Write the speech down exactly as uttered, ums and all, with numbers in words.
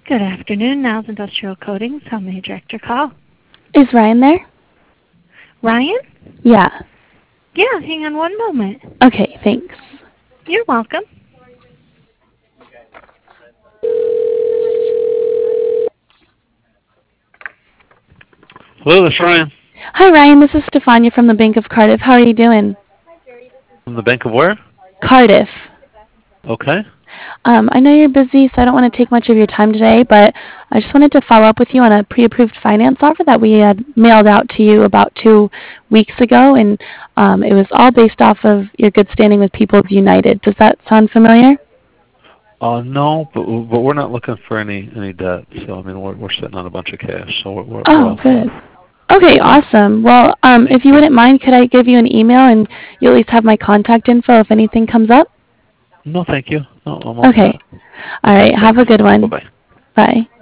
Good afternoon. Now's Industrial Coatings. How may I direct your call? Is Ryan there? Ryan? Yeah. Yeah, hang on one moment. Okay, thanks. You're welcome. Hello, this is Ryan. Hi, Ryan. This is Stefania from the Bank of Cardiff. How are you doing? From the Bank of where? Cardiff. Okay. Um, I know you're busy, so I don't want to take much of your time today, but I just wanted to follow up with you on a pre-approved finance offer that we had mailed out to you about two weeks ago, and um, it was all based off of your good standing with People's United. Does that sound familiar? Uh, no, but but we're not looking for any any debt. So I mean, we're we're sitting on a bunch of cash, so we're we're, we're Oh, all good. set. Okay, awesome. Well, um, if you wouldn't mind, could I give you an email and you at least have my contact info if anything comes up? No, thank you. No, I'm all Okay. set. All right. Okay, Have a thanks. good one. Bye bye. Bye.